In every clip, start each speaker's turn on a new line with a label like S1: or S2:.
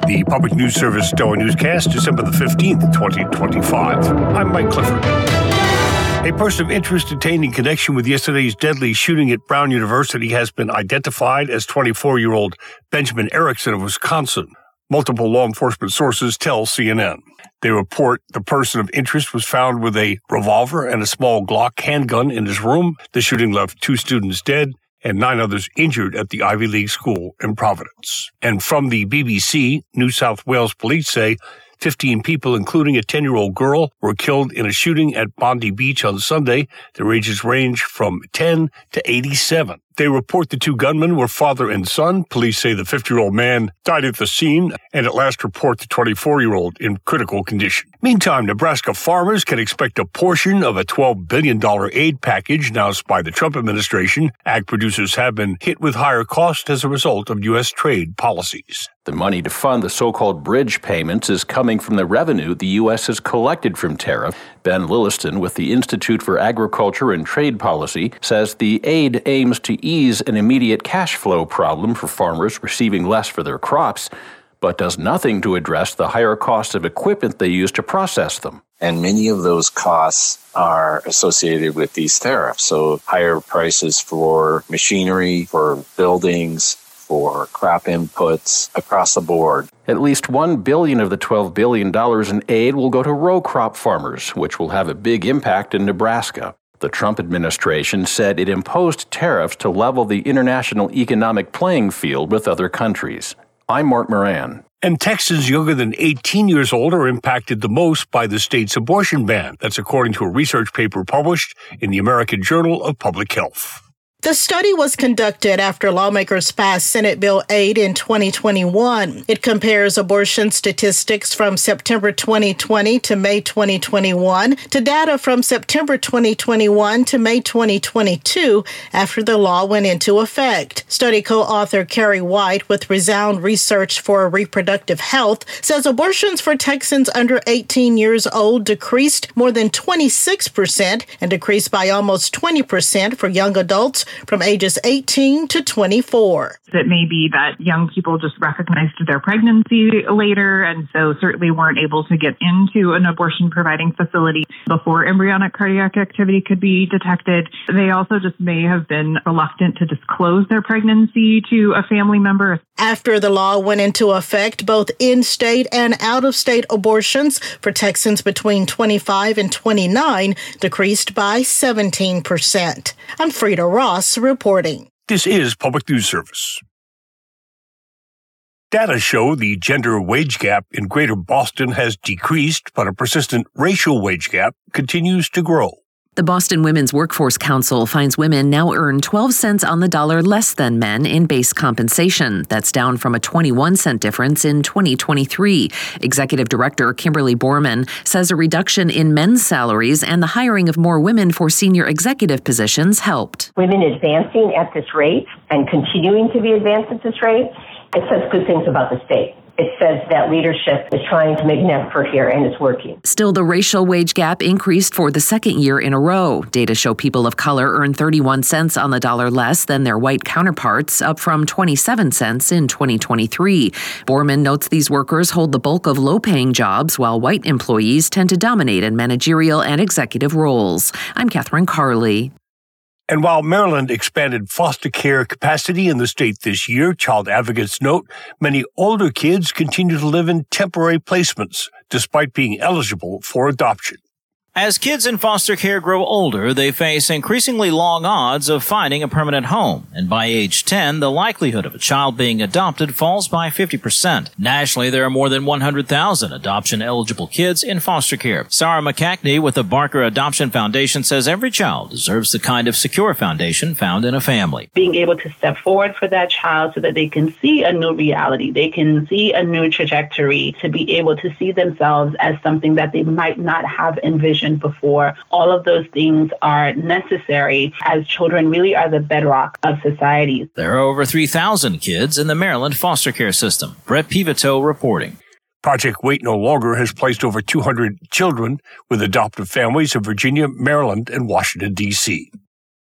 S1: The Public News Service Stoa Newscast, December the 15th, 2025. I'm Mike Clifford. A person of interest detained in connection with yesterday's deadly shooting at Brown University has been identified as 24-year-old Benjamin Erickson of Wisconsin. Multiple law enforcement sources tell CNN. They report the person of interest was found with a revolver and a small Glock handgun in his room. The shooting left 2 students dead and 9 others injured at the Ivy League school in Providence. And from the BBC, New South Wales police say 15 people, including a 10-year-old girl, were killed in a shooting at Bondi Beach on Sunday. Their ages range from 10 to 87. They report the 2 gunmen were father and son. Police say the 50-year-old man died at the scene, and at last report the 24-year-old in critical condition. Meantime, Nebraska farmers can expect a portion of a $12 billion aid package announced by the Trump administration. Ag producers have been hit with higher costs as a result of U.S. trade policies.
S2: The money to fund the so-called bridge payments is coming from the revenue the U.S. has collected from tariff. Ben Lilliston with the Institute for Agriculture and Trade Policy says the aid aims to ease an immediate cash flow problem for farmers receiving less for their crops, but does nothing to address the higher cost of equipment they use to process them.
S3: And many of those costs are associated with these tariffs. So higher prices for machinery, for buildings, for crop inputs across the board.
S2: At least $1 billion of the $12 billion in aid will go to row crop farmers, which will have a big impact in Nebraska. The Trump administration said it imposed tariffs to level the international economic playing field with other countries. I'm Mark Moran.
S1: And Texans younger than 18 years old are impacted the most by the state's abortion ban. That's according to a research paper published in the American Journal of Public Health.
S4: The study was conducted after lawmakers passed Senate Bill 8 in 2021. It compares abortion statistics from September 2020 to May 2021 to data from September 2021 to May 2022 after the law went into effect. Study co-author Carrie White with Resound Research for Reproductive Health says abortions for Texans under 18 years old decreased more than 26% and decreased by almost 20% for young adults from ages 18 to 24.
S5: It may be that young people just recognized their pregnancy later and so certainly weren't able to get into an abortion-providing facility before embryonic cardiac activity could be detected. They also just may have been reluctant to disclose their pregnancy to a family member.
S4: After the law went into effect, both in-state and out-of-state abortions for Texans between 25 and 29 decreased by 17%. I'm Frida Ross reporting.
S1: This is Public News Service. Data show the gender wage gap in Greater Boston has decreased, but a persistent racial wage gap continues to grow.
S6: The Boston Women's Workforce Council finds women now earn 12 cents on the dollar less than men in base compensation. That's down from a 21-cent difference in 2023. Executive Director Kimberly Borman says a reduction in men's salaries and the hiring of more women for senior executive positions helped.
S7: Women advancing at this rate and continuing to be advanced at this rate, it says good things about the state. It says that leadership is trying to make an effort here, and it's working.
S6: Still, the racial wage gap increased for the second year in a row. Data show people of color earn 31 cents on the dollar less than their white counterparts, up from 27 cents in 2023. Borman notes these workers hold the bulk of low-paying jobs, while white employees tend to dominate in managerial and executive roles. I'm Catherine Carley.
S1: And while Maryland expanded foster care capacity in the state this year, child advocates note many older kids continue to live in temporary placements despite being eligible for adoption.
S8: As kids in foster care grow older, they face increasingly long odds of finding a permanent home. And by age 10, the likelihood of a child being adopted falls by 50%. Nationally, there are more than 100,000 adoption-eligible kids in foster care. Sarah McCackney with the Barker Adoption Foundation says every child deserves the kind of secure foundation found in a family.
S9: Being able to step forward for that child so that they can see a new reality, they can see a new trajectory, to be able to see themselves as something that they might not have envisioned before. All of those things are necessary, as children really are the bedrock of society.
S8: There are over 3,000 kids in the Maryland foster care system. Brett Pivito reporting.
S1: Project Wait No Longer has placed over 200 children with adoptive families in Virginia, Maryland, and Washington, D.C.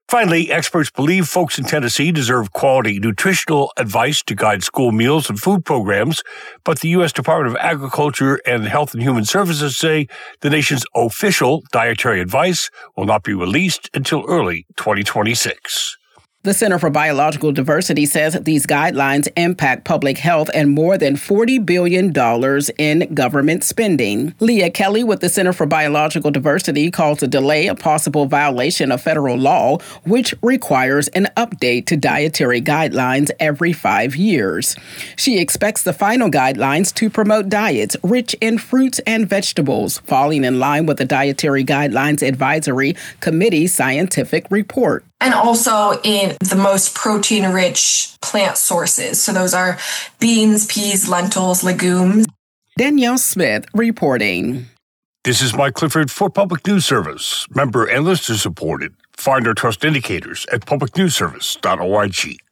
S1: Finally, experts believe folks in Tennessee deserve quality nutritional advice to guide school meals and food programs, but the U.S. Department of Agriculture and Health and Human Services say the nation's official dietary advice will not be released until early 2026.
S10: The Center for Biological Diversity says these guidelines impact public health and more than $40 billion in government spending. Leah Kelly with the Center for Biological Diversity calls the delay a possible violation of federal law, which requires an update to dietary guidelines every 5 years. She expects the final guidelines to promote diets rich in fruits and vegetables, falling in line with the Dietary Guidelines Advisory Committee's scientific report.
S11: And also in the most protein-rich plant sources. So those are beans, peas, lentils, legumes.
S10: Danielle Smith reporting.
S1: This is Mike Clifford for Public News Service. Member and listener supported. Find our trust indicators at publicnewsservice.org.